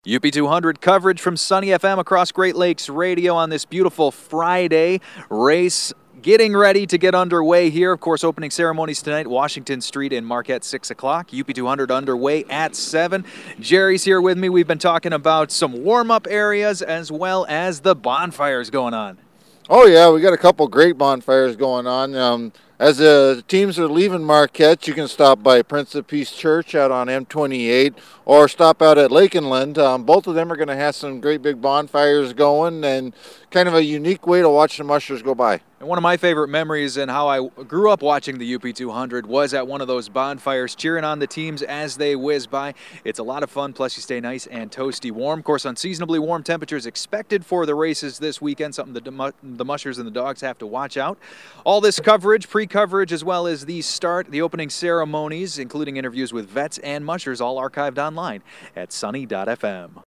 UP200 coverage from Sunny FM across Great Lakes Radio on this beautiful Friday. Race getting ready to get underway here. Of course, opening ceremonies tonight, Washington Street in Marquette, 6 o'clock. UP200 underway at 7. Jerry's here with me. We've been talking about some warm-up areas as well as the bonfires going on. Oh, yeah, we got a couple great bonfires going on. As the teams are leaving Marquette, you can stop by Prince of Peace Church out on M28 or stop out at Lake Inland. Both of them are going to have some great big bonfires going and kind of a unique way to watch the mushers go by. And one of my favorite memories and how I grew up watching the UP200 was at one of those bonfires, cheering on the teams as they whiz by. It's a lot of fun, plus you stay nice and toasty warm. Of course, unseasonably warm temperatures expected for the races this weekend, something the mushers and the dogs have to watch out. All this coverage, pre-coverage, as well as the opening ceremonies, including interviews with vets and mushers, all archived online at sunny.fm.